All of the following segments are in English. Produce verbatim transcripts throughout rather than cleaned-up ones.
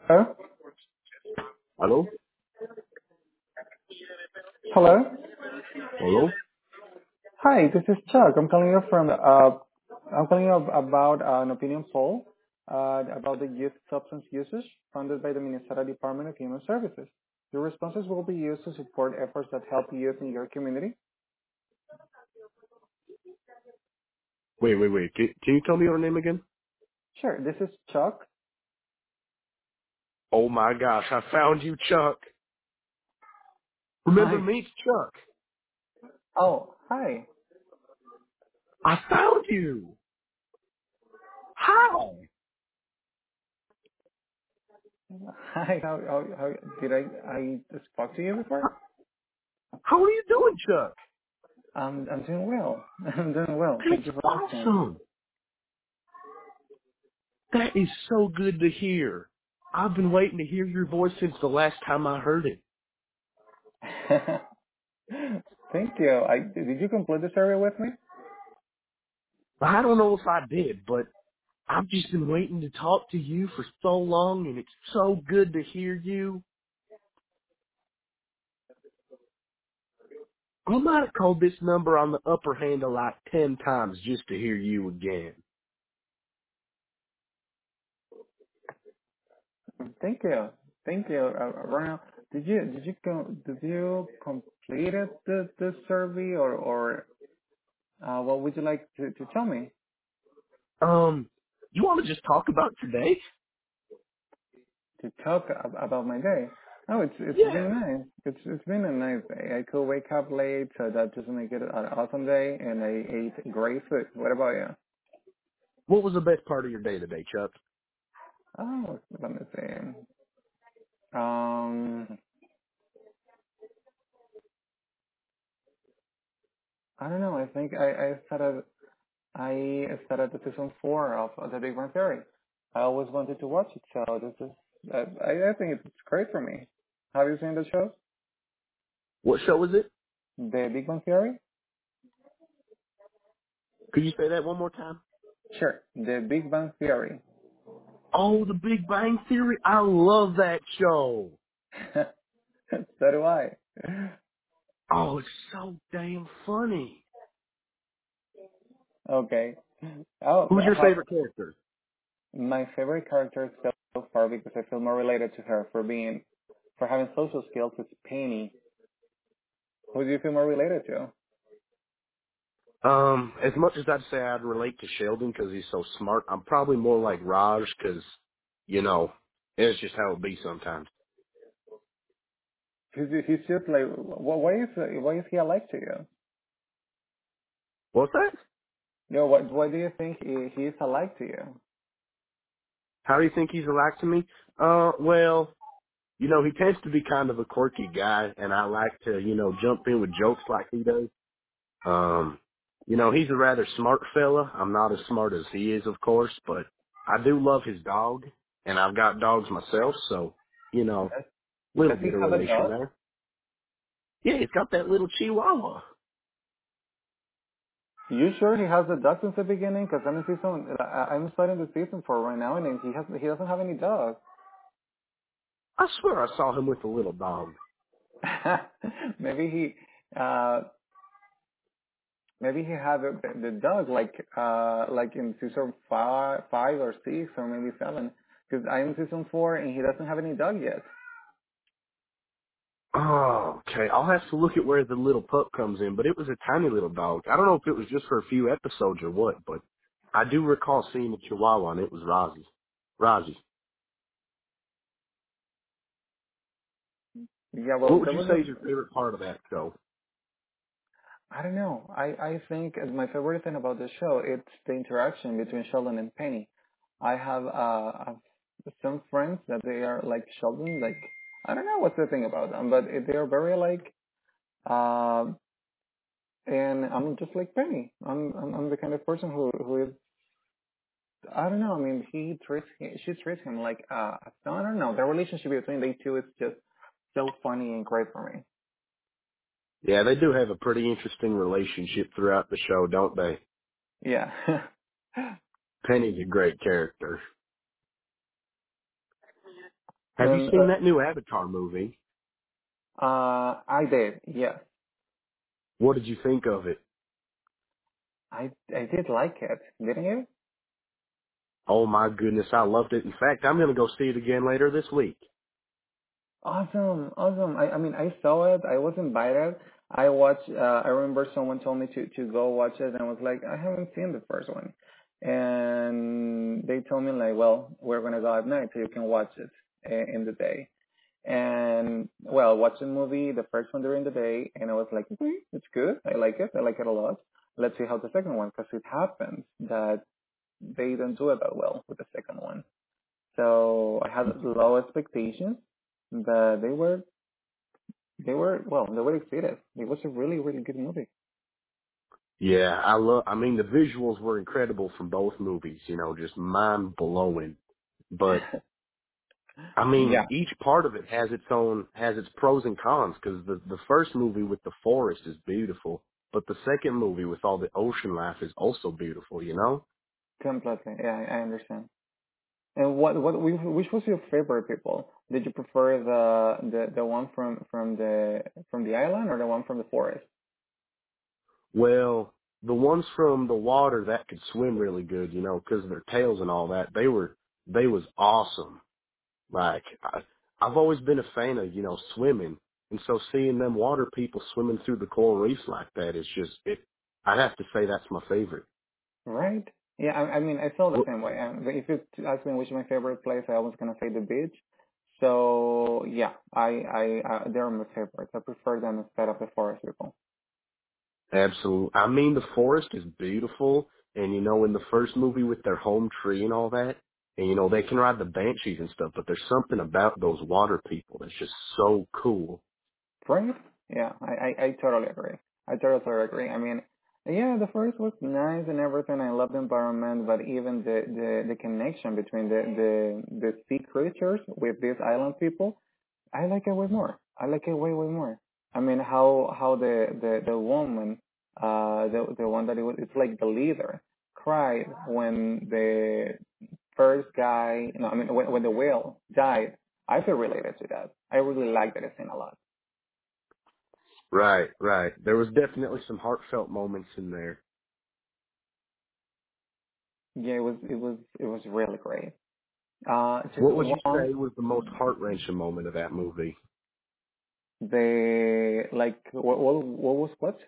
Hello? Hello? Hello? Hello? Hi, this is Chuck. I'm calling you from, uh, I'm calling you ab- about uh, an opinion poll uh, about the youth substance usage funded by the Minnesota Department of Human Services. Your responses will be used to support efforts that help youth in your community. Wait, wait, wait. Can, can you tell me your name again? Sure, this is Chuck. Oh my gosh, I found you, Chuck. Remember Hi. me? It's Chuck. Oh, hi. I found you. How? Hi, how, how, how did I, I spoke to you before? How are you doing, Chuck? Um, I'm doing well. I'm doing well. That's Thank you for asking. awesome. That is so good to hear. I've been waiting to hear your voice since the last time I heard it. Thank you. I, did you complete the survey with me? I don't know if I did, but I've just been waiting to talk to you for so long, and it's so good to hear you. I might have called this number on the upper handle like ten times just to hear you again. Thank you. Thank you. Uh, Ronald, did you did you co- did you complete it, the the survey, or or uh, what would you like to, to tell me Um, you want to just talk about today? to talk ab- about my day? Oh, it's it's Yeah. been nice. It's it's been a nice day. I could wake up late, so that doesn't make it an awesome day, and I ate great food. What about you? What was the best part of your day today, Chuck? Oh, let me see. Um, I don't know. I think I I started I started the season four of The Big Bang Theory. I always wanted to watch it, so this is uh, I, I think it's great for me. Have you seen the show, What show was it? The Big Bang Theory? Could you say that one more time? Sure, The Big Bang Theory. Oh, The Big Bang Theory. I love that show. So do I. Oh, it's so damn funny. Okay. Oh, Who's your how, favorite character? my favorite character so so far because I feel more related to her for being for having social skills is Penny. Who do you feel more related to? Um, as much as I'd say I'd relate to Sheldon because he's so smart, I'm probably more like Raj because, you know, it's just how it be sometimes. He's, he's just like wh- why is why is he alike to you? What's that? Yo, what why do you think he, he is alike to you? How do you think he's alike to me? Uh, well, you know, he tends to be kind of a quirky guy, and I like to, you know, jump in with jokes like he does. Um, you know, he's a rather smart fella. I'm not as smart as he is, of course, but I do love his dog, and I've got dogs myself, so, you know, Does, little does he bit of have a relation dog? there. Yeah, he's got that little Chihuahua. You sure he has a dog since the beginning? Because I'm in season, I- I'm starting the season four right now, and he has he doesn't have any dogs. I swear I saw him with a little dog. maybe he uh maybe he had the, the dog like uh like in season five five or six or maybe seven. Because I'm in season four and he doesn't have any dog yet. Oh, okay. I'll have to look at where the little pup comes in, but it was a tiny little dog. I don't know if it was just for a few episodes or what, but I do recall seeing a Chihuahua, and it was Rozzy. Rozzy. Yeah, well, What would that you was say a, is your favorite part of that show? I don't know. I, I think my favorite thing about the show it's the interaction between Sheldon and Penny. I have uh I've- some friends that they are like Sheldon, like I don't know what's the thing about them, but it- they are very like um and I'm just like Penny. I'm I'm, I'm the kind of person who who is I don't know. I mean, he treats he, she treats him like uh a son. I don't know. The relationship between they two is just so funny and great for me. Yeah, they do have a pretty interesting relationship throughout the show, don't they? Yeah. Penny's a great character. Have you And seen that new Avatar movie? uh, I did, yes. What did you think of it? I I did like it, didn't you? Oh my goodness, I loved it. In fact, I'm going to go see it again later this week. Awesome, awesome. I, I mean, I saw it. I was invited. I watched. Uh, I remember someone told me to to go watch it, and I was like, I haven't seen the first one, and they told me like, well, we're gonna go at night so you can watch it i- in the day. And well, watch the movie, the first one during the day, and I was like, okay, it's good. I like it. I like it a lot. Let's see how the second one, because it happens that they don't do it that well with the second one. So I had low expectations, but they were they were well, they were exceeded. It was a really really good movie. Yeah, I love, I mean, the visuals were incredible from both movies, you know, just mind blowing. But I mean, Yeah, each part of it has its own, has its pros and cons, because the, the first movie with the forest is beautiful, but the second movie with all the ocean life is also beautiful, you know? completely. Yeah, I I understand. And what what which which was your favorite people? Did you prefer the the the one from from the from the island or the one from the forest? Well, the ones from the water that could swim really good, you know, because of their tails and all that, they were, they was awesome. Like, I, I've always been a fan of, you know, swimming. And so seeing them water people swimming through the coral reefs like that is just, it, I'd have to say that's my favorite. Right? Yeah, I, I mean, I feel the Well, same way. And if you ask me which is my favorite place, I was gonna say the beach. So yeah, I I uh, they're my favorites. I prefer them instead of the forest people. absolutely. I mean, the forest is beautiful. And, you know, in the first movie with their home tree and all that, and, you know, they can ride the banshees and stuff, but there's something about those water people that's just so cool. Right? Yeah, I, I, I totally agree. I totally, totally agree. I mean, yeah, the forest was nice and everything. I love the environment, but even the, the, the connection between the, the, the sea creatures with these island people, I like it way more. I like it way, way more. I mean, how, how the, the, the woman, uh, the, the one that it was, it's like the leader, cried when the first guy, no, I mean, when, when the whale died. I feel related to that. I really like that scene a lot. Right, right. There was definitely some heartfelt moments in there. Yeah, it was it was it was really great. Uh, just What would you one, say was the most heart-wrenching moment of that movie? the like what what what was what?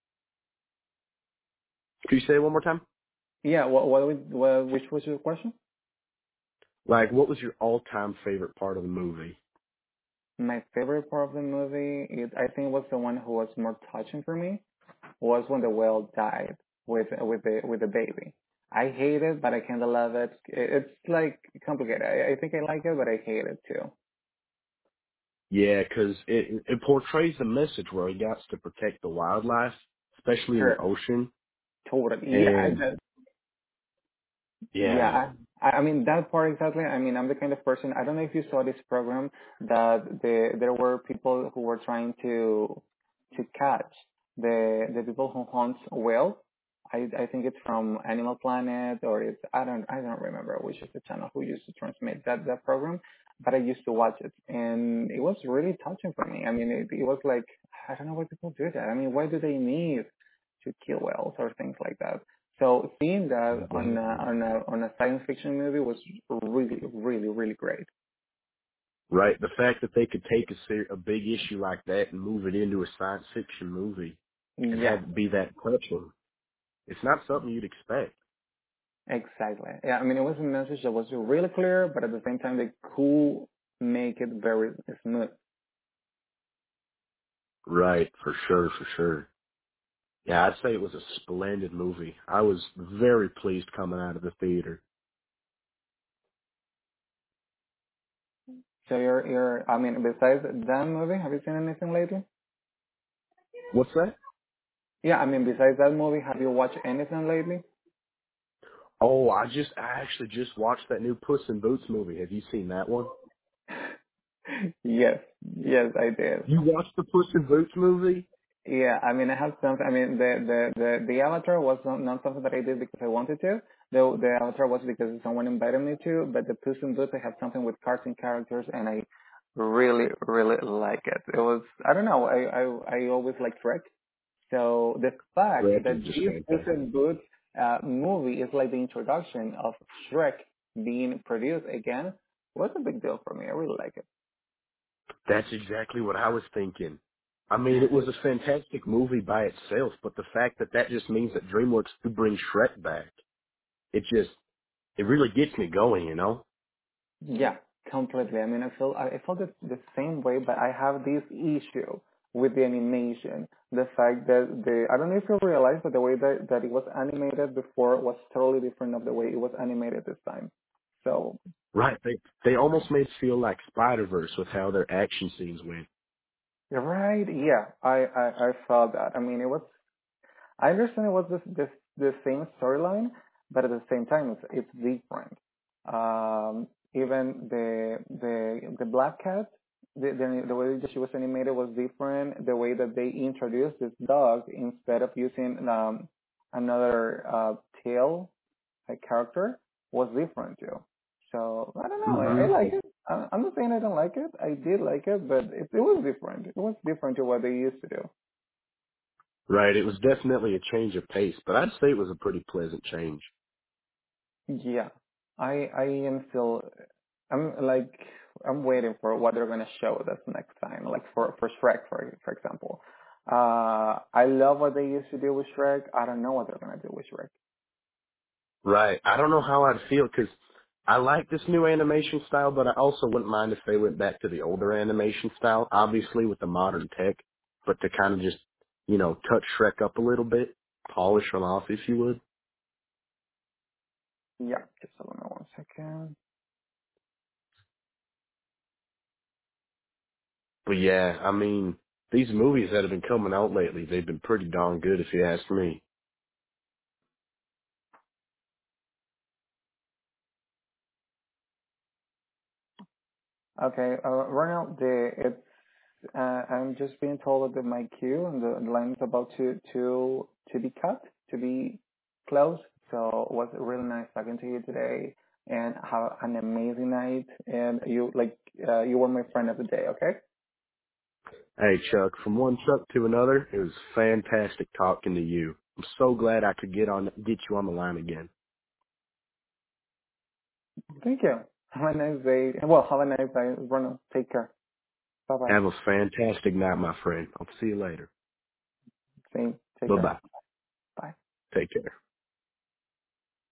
Could you say it one more time? Yeah, what what, was- what which was your question? Like, what was your all-time favorite part of the movie? My favorite part of the movie, it, I think, was the one who was more touching for me. Was when the whale died with with the with the baby. I hate it, but I kind of love it. It- It's like complicated. I, I think I like it, but I hate it too. Yeah, because it, it portrays the message where he got to protect the wildlife, especially in the Sure, ocean. totally. And Yeah, yeah, Yeah, I, I mean that part exactly. I mean, I'm the kind of person. I don't know if you saw this program that the there were people who were trying to to catch the the people who hunt whales. I I think it's from Animal Planet or it's I don't I don't remember which is the channel who used to transmit that that program, but I used to watch it and it was really touching for me. I mean, it, it was like I don't know why people do that. I mean, why do they need to kill whales or things like that? So seeing that on a, exactly. on a on a science fiction movie was really really really great. Right. The fact that they could take a, ser- a big issue like that and move it into a science fiction movie and Yeah, have it be that touching, it's not something you'd expect. exactly. Yeah, I mean it was a message that was really clear, but at the same time they could make it very smooth. Right. For sure. For sure. Yeah, I'd say it was a splendid movie. I was very pleased coming out of the theater. So you're you're I mean besides that movie, have you seen anything lately? What's that? Yeah, I mean besides that movie, have you watched anything lately? Oh, I just, I actually just watched that new Puss in Boots movie. Have you seen that one? Yes, yes, I did. You watched the Puss in Boots movie? Yeah, I mean, I have some. I mean, the the the the Avatar was not, not something that I did because I wanted to. The the Avatar was because someone invited me to, but the Puss in Boots I have something with cartoon characters, and I really really like it. It was I don't know I I, I always liked Shrek, so the fact Shrek is that just this Puss fantastic. in Boots uh, movie is like the introduction of Shrek being produced again was a big deal for me. I really like it. That's exactly what I was thinking. I mean, it was a fantastic movie by itself, but the fact that that just means that DreamWorks could bring Shrek back, it just, it really gets me going, you know? Yeah, completely. I mean, I feel I I felt it the same way, but I have this issue with the animation. The fact that the I don't know if you realize, but the way that that it was animated before was totally different of the way it was animated this time. So Right. They, they almost made it feel like Spider-Verse with how their action scenes went. you're right. Yeah, I I, I felt that. I mean, it was I understand it was this this the same storyline, but at the same time, it's it's different. Um, even the the the Black Cat, the, the the way that she was animated was different. The way that they introduced this dog instead of using um another uh tail like character was different too. So I don't know. I, hmm I like it. I, I'm not saying I don't like it. I did like it, but it, it was different. It was different to what they used to do. Right. It was definitely a change of pace, but I'd say it was a pretty pleasant change. Yeah, I I am still I'm like I'm waiting for what they're gonna show us next time. Like for for Shrek, for for example. Uh, I love what they used to do with Shrek. I don't know what they're gonna do with Shrek. Right. I don't know how I'd feel because I like this new animation style, but I also wouldn't mind if they went back to the older animation style, obviously with the modern tech, but to kind of just, you know, touch Shrek up a little bit, polish him off, if you would. Yeah, just hold on one second. But yeah, I mean, these movies that have been coming out lately, they've been pretty darn good, if you ask me. Okay, uh, right now the it's uh, I'm just being told that my queue and the line is about to to to be cut to be closed. So it was really nice talking to you today, and have an amazing night. And you like uh, you were my friend of the day. Okay. Hey, Chuck, from one Chuck to another, it was fantastic talking to you. I'm so glad I could get on, get you on the line again. Thank you. Have a nice day. Well, have a nice day, Bruno. Take care. Bye bye. Have a fantastic night, my friend. I'll see you later. Same. Take care. Bye-bye. Bye. Take care.